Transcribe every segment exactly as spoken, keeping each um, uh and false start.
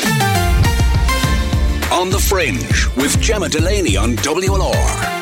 On the Fringe with Gemma Delaney on W L R.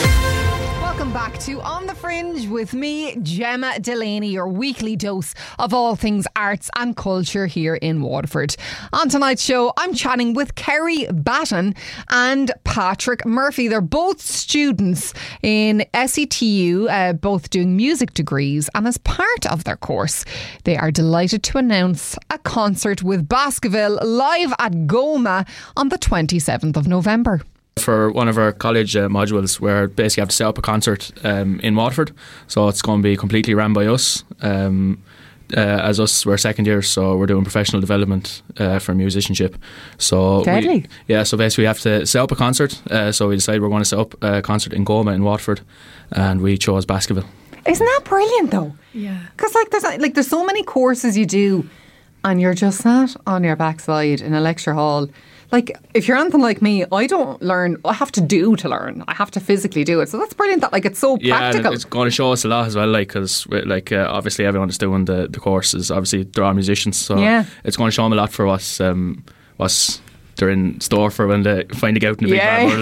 Welcome back to On the Fringe with me, Gemma Delaney, your weekly dose of all things arts and culture here in Waterford. On tonight's show, I'm chatting with Kerry Batten and Patrick Murphy. They're both students in S E T U, uh, both doing music degrees, and as part of their course, they are delighted to announce a concert with Baskerville live at Goma on the twenty-seventh of November. For one of our college uh, modules, where basically have to set up a concert um, in Waterford, so it's going to be completely ran by us. Um, uh, as us, we're second years, so we're doing professional development uh, for musicianship. So Deadly. We, yeah, so basically we have to set up a concert. Uh, so we decided we're going to set up a concert in Goma in Waterford, and we chose Baskerville. Isn't that brilliant though? Yeah. Because like there's like there's so many courses you do, and you're just sat on your backside in a lecture hall. Like, if you're anything like me, I don't learn. I have to do to learn. I have to physically do it. So that's brilliant. That like it's so yeah, practical. And it's going to show us a lot as well. Like, because like uh, obviously everyone that's doing the, the course is obviously they're all musicians. So yeah. It's going to show them a lot for what's um, what's they're in store for when they find out in the big yeah.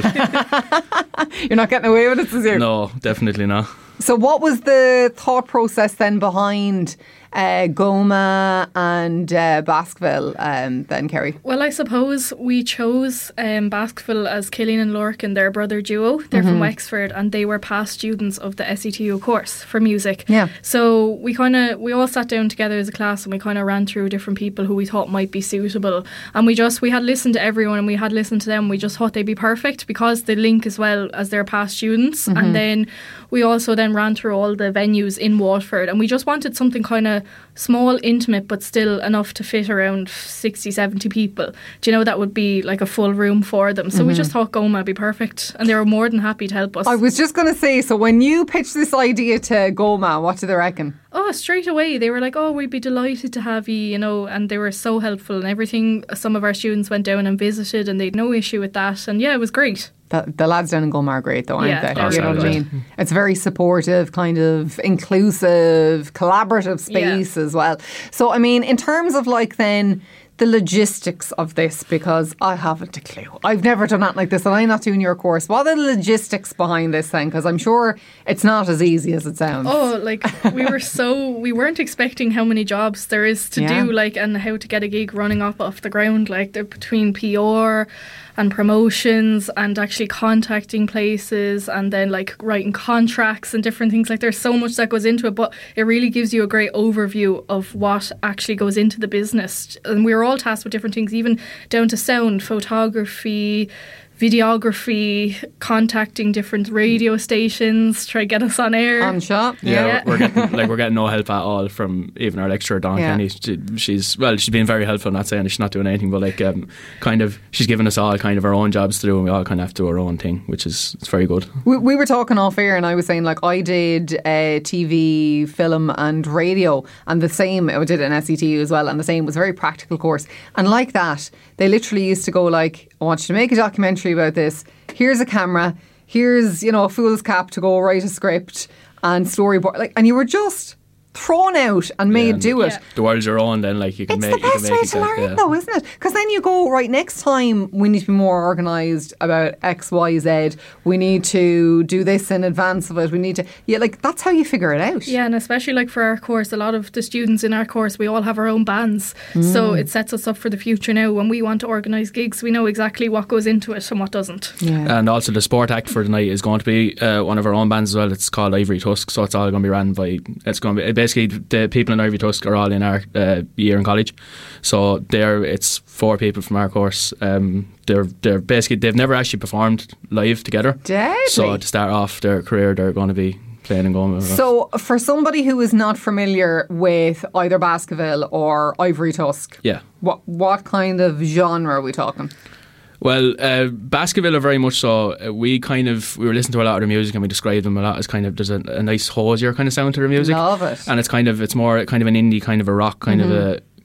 bad world. You're not getting away with it, is you? No, definitely not. So, what was the thought process then behind uh, Goma and uh, Baskerville um, then, Kerry? Well, I suppose we chose um, Baskerville as Killian and Lorcan, their brother duo. They're mm-hmm. from Wexford, and they were past students of the S E T U course for music. Yeah. So we kind of we all sat down together as a class, and we kind of ran through different people who we thought might be suitable. And we just we had listened to everyone, and we had listened to them. We just thought they'd be perfect because they link as well as their past students. Mm-hmm. And then we also then ran through all the venues in Waterford, and we just wanted something kind of small, intimate, but still enough to fit around sixty, seventy people. Do you know, that would be like a full room for them. So mm-hmm. we just thought Goma would be perfect, and they were more than happy to help us. I was just going to say, so when you pitched this idea to Goma, what did they reckon? Oh, straight away they were like, oh, we'd be delighted to have you, you know, and they were so helpful and everything. Some of our students went down and visited, and they'd no issue with that, and yeah, it was great. The, the lads down in Goma are great though, aren't yeah, they? You know what I mean? It's very supportive, kind of inclusive, collaborative space yeah. as well. So, I mean, in terms of like then the logistics of this, because I haven't a clue. I've never done that like this, and I'm not doing your course. What are the logistics behind this thing? Because I'm sure it's not as easy as it sounds. Oh, like we were so, we weren't expecting how many jobs there is to yeah. do, like, and how to get a gig running up off the ground, like between P R and promotions and actually contacting places and then like writing contracts and different things. Like, there's so much that goes into it, but it really gives you a great overview of what actually goes into the business. And we were all tasked with different things, even down to sound, photography, videography, contacting different radio stations, try to get us on air. On shot. Yeah, yeah. We're, we're getting like we're getting no help at all from even our lecturer, Dawn yeah. Kenny. She, she's well, she's been very helpful. I'm not saying she's not doing anything, but like um, kind of she's given us all kind of our own jobs to do, and we all kind of have to do our own thing, which is it's very good. We, we were talking off air, and I was saying like I did uh, T V, film, and radio, and the same. I did it in S E T U as well, and the same was a very practical course. And like that, they literally used to go like, I want you to make a documentary about this. Here's a camera. Here's, you know, a fool's cap to go write a script and storyboard. Like, and you were just thrown out and made yeah, and do it. Yeah. The world's your own, then like you can it's make. It's the best you can make way to exact, learn, yeah. though, isn't it? Because then you go, right, next time we need to be more organised about X, Y, Z. We need to do this in advance of it. We need to, yeah, like that's how you figure it out. Yeah, and especially like for our course, a lot of the students in our course, we all have our own bands. Mm. So it sets us up for the future now. When we want to organise gigs, we know exactly what goes into it and what doesn't. Yeah. And also the sport act for the night is going to be uh, one of our own bands as well. It's called Ivory Tusk, so it's all going to be ran by, it's going to be, basically the people in Ivory Tusk are all in our uh, year in college. So there, it's four people from our course. Um, they're they're basically they've never actually performed live together. Deadly. So to start off their career, they're going to be playing and going. So for somebody who is not familiar with either Baskerville or Ivory Tusk, yeah, what what kind of genre are we talking? Well, uh, Baskerville are very much so. Uh, we kind of we were listening to a lot of their music, and we described them a lot as kind of there's a, a nice hosier kind of sound to their music. Love it. And it's kind of it's more kind of an indie kind of a rock kind mm-hmm. of a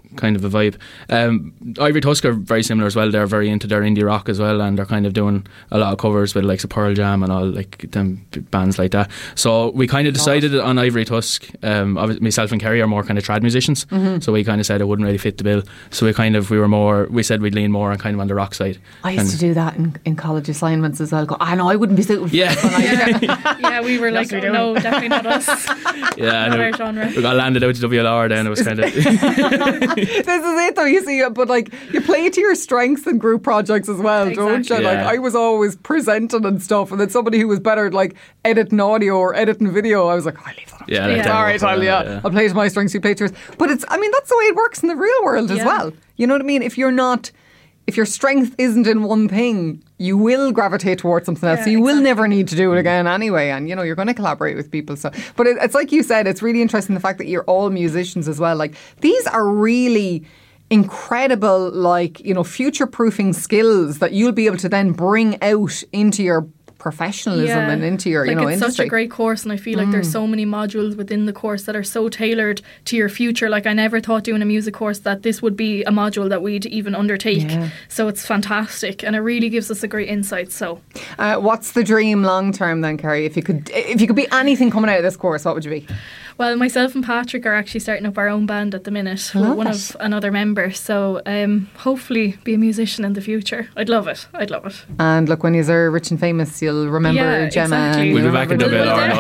kind of a vibe. Um, Ivory Tusk are very similar as well. They're very into their indie rock as well, and they're kind of doing a lot of covers with like Pearl Jam and all like them bands like that. So we kind of decided on Ivory Tusk. Um, myself and Kerry are more kind of trad musicians, mm-hmm. so we kind of said it wouldn't really fit the bill. So we kind of we were more. We said we'd lean more on kind of on the rock side. I used and to do that in, in college assignments as well. Go, I know I wouldn't be suited. Yeah, yeah. yeah, we were like, oh, no, definitely not us. Yeah, not our we, genre. we got landed out to W L R. Then it was kind of. This is it, though. You see, but like you play to your strengths in group projects as well, exactly. don't you? Yeah. Like I was always presenting and stuff, and then somebody who was better at like editing audio or editing video, I was like, oh, I leave that up. Yeah, to yeah. all right, I'll, yeah. yeah, I'll play to my strengths, you play to yours. But it's, I mean, that's the way it works in the real world yeah. as well. You know what I mean? If you're not, if your strength isn't in one thing, you will gravitate towards something else. Yeah, so you exactly. will never need to do it again anyway. And, you know, you're going to collaborate with people. So, but it, it's like you said, it's really interesting the fact that you're all musicians as well. Like, these are really incredible, like, you know, future-proofing skills that you'll be able to then bring out into your professionalism yeah. and into your, like you know, it's industry. Such a great course, and I feel like mm. there's so many modules within the course that are so tailored to your future. Like I never thought doing a music course that this would be a module that we'd even undertake. Yeah. So it's fantastic, and it really gives us a great insight. So, uh, what's the dream long term then, Kerry? If you could, if you could be anything coming out of this course, what would you be? Well, myself and Patrick are actually starting up our own band at the minute with one of another member. So um, hopefully be a musician in the future. I'd love it. I'd love it. And look, when you're rich and famous, you'll remember yeah, Gemma. Exactly. We'll be back in W L R.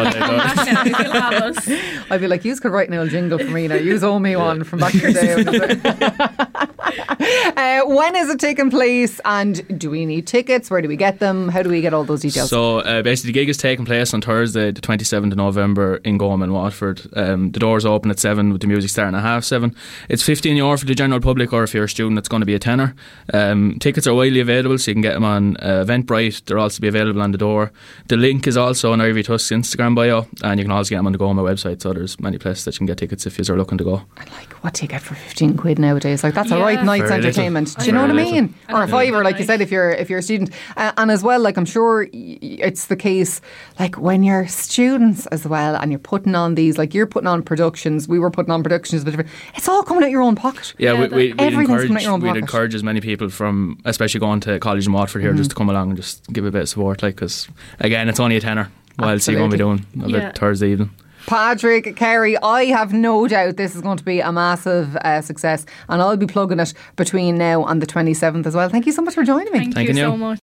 I'd be like, you could write an old jingle for me now. You owe me one from back in the day. uh, when is it taking place, and do we need tickets? Where do we get them? How do we get all those details? So uh, basically the gig is taking place on Thursday the twenty-seventh of November in Gorman, Watford. Um, the doors open at seven with the music starting at half seven. It's fifteen euro for the general public, or if you're a student it's going to be a tenner. Um, tickets are widely available, so you can get them on uh, Eventbrite. They'll also be available on the door. The link is also on Ivory Tusk's Instagram bio, and you can also get them on the Goma website, so there's many places that you can get tickets if you're looking to go. And like, what ticket for fifteen quid nowadays? Like that's yeah. a right night's Very entertainment. Little. Do you know what I mean? Little. Or a fiver, like you said, if you're if you're a student. Uh, and as well, like I'm sure it's the case, like when you're students as well, and you're putting on these, like you're putting on productions, we were putting on productions, but it's all coming out your own pocket. Yeah, yeah we, we, we'd, encourage, coming out your own we'd pocket. encourage as many people from, especially going to college in Watford here, mm-hmm. just to come along and just give a bit of support, like, because again, it's only a tenner. What else are you going to be doing on yeah. Thursday evening? Patrick, Kerry, I have no doubt this is going to be a massive uh, success, and I'll be plugging it between now and the twenty-seventh as well. Thank you so much for joining me. Thank Thanking you you so much.